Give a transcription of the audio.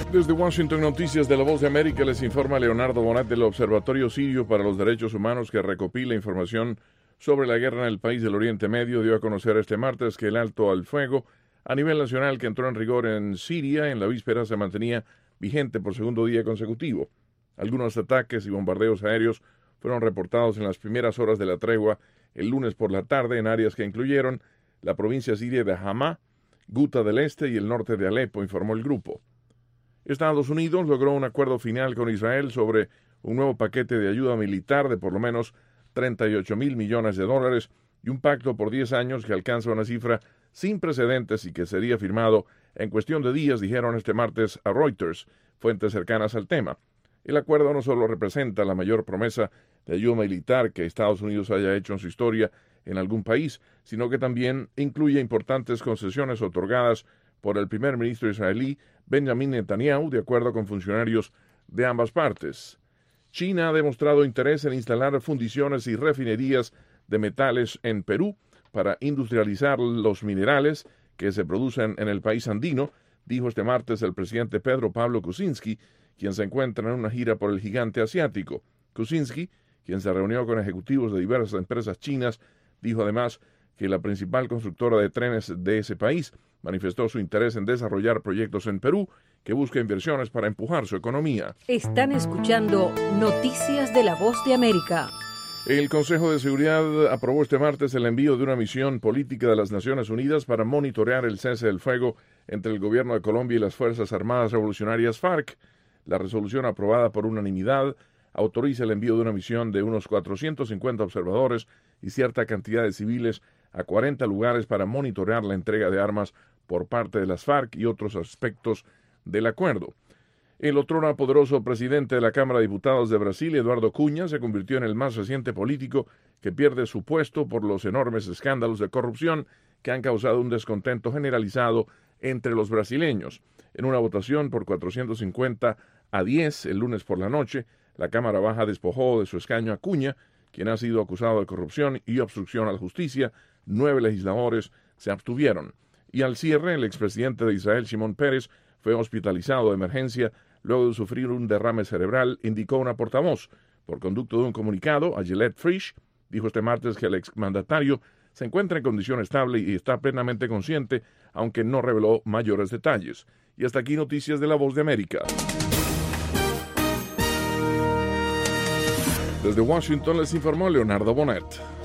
Desde Washington, Noticias de la Voz de América, les informa Leonardo Bonet del Observatorio Sirio para los Derechos Humanos, que recopila información sobre la guerra en el país del Oriente Medio. Dio a conocer este martes que el alto al fuego a nivel nacional que entró en rigor en Siria en la víspera se mantenía vigente por segundo día consecutivo. Algunos ataques y bombardeos aéreos fueron reportados en las primeras horas de la tregua el lunes por la tarde en áreas que incluyeron la provincia siria de Hama, Guta del Este y el norte de Alepo, informó el grupo. Estados Unidos logró un acuerdo final con Israel sobre un nuevo paquete de ayuda militar de por lo menos $38 mil millones y un pacto por 10 años que alcanza una cifra sin precedentes y que sería firmado en cuestión de días, dijeron este martes a Reuters, fuentes cercanas al tema. El acuerdo no solo representa la mayor promesa de ayuda militar que Estados Unidos haya hecho en su historia en algún país, sino que también incluye importantes concesiones otorgadas por el primer ministro israelí Benjamin Netanyahu, de acuerdo con funcionarios de ambas partes. China ha demostrado interés en instalar fundiciones y refinerías de metales en Perú para industrializar los minerales que se producen en el país andino, dijo este martes el presidente Pedro Pablo Kuczynski, quien se encuentra en una gira por el gigante asiático. Kuczynski, quien se reunió con ejecutivos de diversas empresas chinas, dijo además que la principal constructora de trenes de ese país manifestó su interés en desarrollar proyectos en Perú que busca inversiones para empujar su economía. Están escuchando Noticias de la Voz de América. El Consejo de Seguridad aprobó este martes el envío de una misión política de las Naciones Unidas para monitorear el cese del fuego entre el gobierno de Colombia y las Fuerzas Armadas Revolucionarias FARC. La resolución aprobada por unanimidad autoriza el envío de una misión de unos 450 observadores y cierta cantidad de civiles a 40 lugares para monitorear la entrega de armas por parte de las FARC y otros aspectos del acuerdo. El otrora poderoso presidente de la Cámara de Diputados de Brasil, Eduardo Cunha, se convirtió en el más reciente político que pierde su puesto por los enormes escándalos de corrupción que han causado un descontento generalizado entre los brasileños. En una votación por 450-10 el lunes por la noche, la Cámara Baja despojó de su escaño a Cunha, quien ha sido acusado de corrupción y obstrucción a la justicia. 9 legisladores se abstuvieron. Y al cierre, el expresidente de Israel, Shimon Peres, fue hospitalizado de emergencia luego de sufrir un derrame cerebral, indicó una portavoz. Por conducto de un comunicado, Ayelet Frisch dijo este martes que el exmandatario se encuentra en condición estable y está plenamente consciente, aunque no reveló mayores detalles. Y hasta aquí Noticias de la Voz de América. Desde Washington les informó Leonardo Bonet.